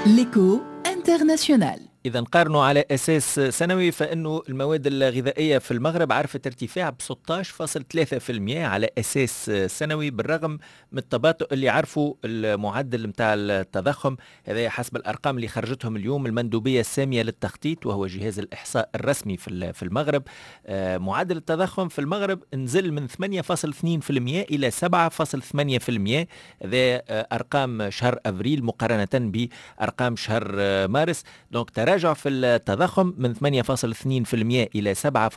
ليكو انترناسيونال. إذا نقارنوا على أساس سنوي فإنه المواد الغذائية في المغرب عرفت ارتفاع ب 16.3% على أساس سنوي، بالرغم من التباطؤ اللي عرفوا المعدل متاع التضخم. هذا حسب الأرقام اللي خرجتهم اليوم المندوبية السامية للتخطيط وهو جهاز الإحصاء الرسمي في المغرب. معدل التضخم في المغرب نزل من 8.2% إلى 7.8%. هذا أرقام شهر أفريل مقارنة بأرقام شهر مارس. دونك تراجع في التضخم من 8.2% إلى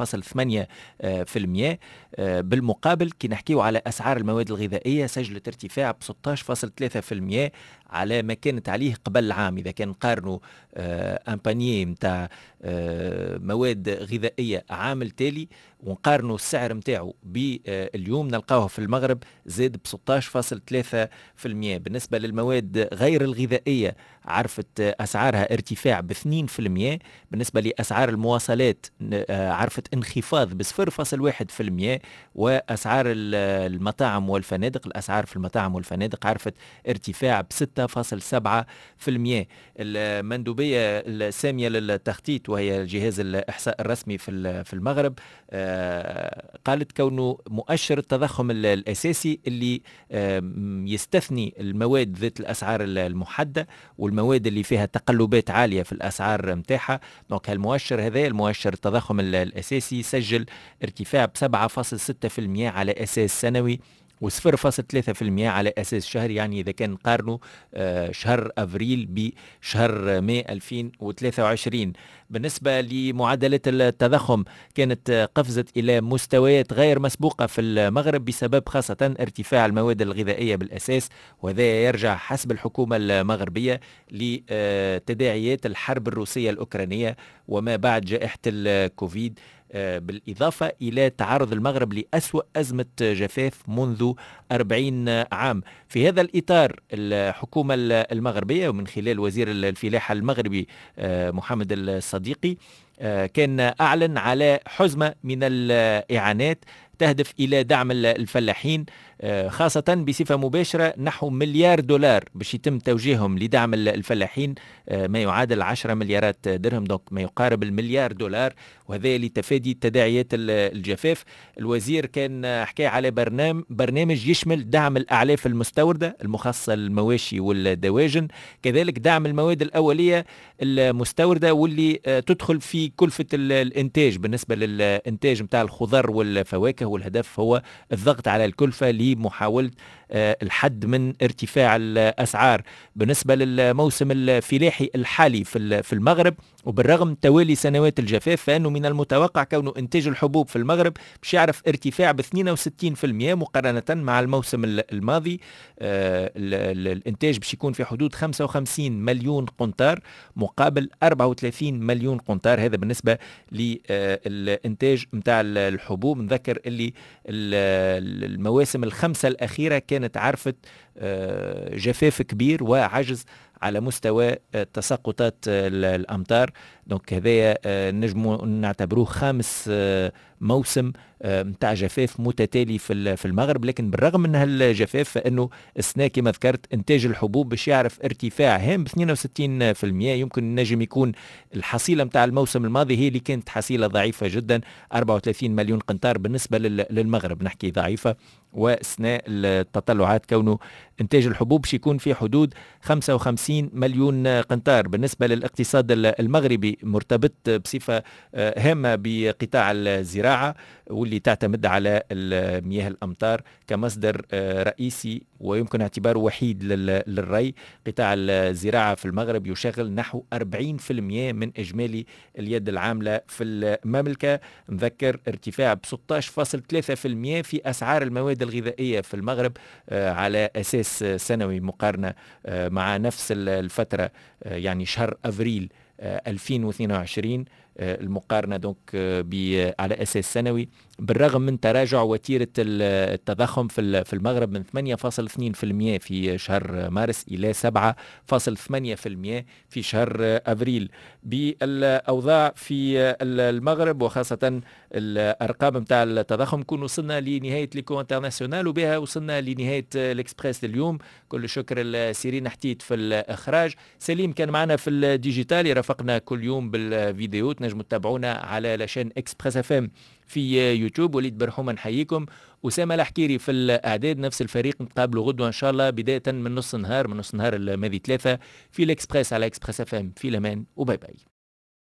7.8%. بالمقابل كي نحكيو على أسعار المواد الغذائية سجلت ارتفاع ب 16.3% على ما كانت عليه قبل العام. إذا كان نقارنوا ان بانيي متاع مواد غذائية عام تالي ونقارنوا السعر متاعه باليوم نلقاوه في المغرب زاد ب 16.3%. بالنسبة للمواد غير الغذائية عرفت أسعارها ارتفاع ب 2%. بالنسبة لأسعار المواصلات عرفت انخفاض ب 0.1%. وأسعار المطاعم والفنادق، الأسعار في المطاعم والفنادق عرفت ارتفاع ب 6.7%. المندوبية السامية للتخطيط وهي جهاز الإحصاء الرسمي في المغرب قالت كونه مؤشر التضخم الأساسي اللي يستثني المواد ذات الأسعار المحدة والمواد اللي فيها تقلبات عالية في الأسعار متاعها. دونك هالمؤشر هذا المؤشر التضخم الأساسي سجل ارتفاع ب 7.6% على أساس سنوي و0.3% على أساس شهري. يعني إذا كان نقارنوا شهر أفريل بشهر ماي 2023. بالنسبة لمعدلات التضخم كانت قفزت إلى مستويات غير مسبوقة في المغرب بسبب خاصة ارتفاع المواد الغذائية بالأساس، وهذا يرجع حسب الحكومة المغربية لتداعيات الحرب الروسية الأوكرانية وما بعد جائحة الكوفيد، بالإضافة إلى تعرض المغرب لأسوأ أزمة جفاف منذ 40 عام. في هذا الإطار الحكومة المغربية ومن خلال وزير الفلاحة المغربي محمد الصديقي كان أعلن على حزمة من الإعانات تهدف إلى دعم الفلاحين، خاصة بصفة مباشرة نحو $1 مليار باش يتم توجيههم لدعم الفلاحين، ما يعادل 10 مليارات درهم، دونك ما يقارب $1 مليار، وهذا لتفادي تداعيات الجفاف. الوزير كان حكى على برنامج يشمل دعم الأعلاف المستوردة المخصصة للمواشي والدواجن، كذلك دعم المواد الأولية المستوردة واللي تدخل في كلفة الإنتاج بالنسبة للإنتاج متاع الخضر والفواكه، والهدف هو الضغط على الكلفة لمحاولة الحد من ارتفاع الأسعار. بالنسبة للموسم الفلاحي الحالي في المغرب، وبالرغم توالي سنوات الجفاف فإنه من المتوقع كونه إنتاج الحبوب في المغرب باش يعرف ارتفاع ب 62% مقارنة مع الموسم الماضي. الإنتاج باش يكون في حدود 55 مليون قنطار مقابل 34 مليون قنطار. هذا بالنسبة للإنتاج متاع الحبوب. نذكر اللي المواسم الخمسة الأخيرة كانت عرفت جفاف كبير وعجز على مستوى تساقطات الأمطار. دونك هذا نجمو نعتبروه خامس موسم متاع جفاف متتالي في المغرب. لكن بالرغم من هالجفاف فإنه السنة كما ذكرت إنتاج الحبوب باش يعرف ارتفاع هام ب 62%. يمكن نجم يكون الحصيلة متاع الموسم الماضي هي اللي كانت حصيلة ضعيفة جدا، 34 مليون قنطار بالنسبة للمغرب نحكي ضعيفة، والسنة التطلعات كونه إنتاج الحبوب باش يكون في حدود 55 مليون قنطار. بالنسبة للاقتصاد المغربي مرتبط بصفة هامة بقطاع الزراعة واللي تعتمد على مياه الأمطار كمصدر رئيسي ويمكن اعتباره وحيد للري. قطاع الزراعة في المغرب يشغل نحو 40% من إجمالي اليد العاملة في المملكة. نذكر ارتفاع ب 16.3% في أسعار المواد الغذائية في المغرب على أساس سنوي مقارنة مع نفس الفترة، يعني شهر أفريل 2022. المقارنة دونك على أساس سنوي، بالرغم من تراجع وتيرة التضخم في المغرب من 8.2% في شهر مارس إلى 7.8% في شهر أبريل. بالأوضاع في المغرب وخاصة الأرقام متاع التضخم كون وصلنا لنهاية ليكو انترناسيونال، وبها وصلنا لنهاية الإكسبريس اليوم. كل شكر لسيرين حتيت في الإخراج. سليم كان معنا في الديجيتال، يرافقنا كل يوم بالفيديو. تنجموا تتابعونا على لاشين إكسبريس اف ام في يوتيوب. وليد برحومة نحييكم. أسامة الحكيري في الإعداد، نفس الفريق. نتقابلوا غدوة إن شاء الله بداية من نص نهار الماضي 3 في الإكسبريس على إكسبريس اف ام. في الأمان وباي باي.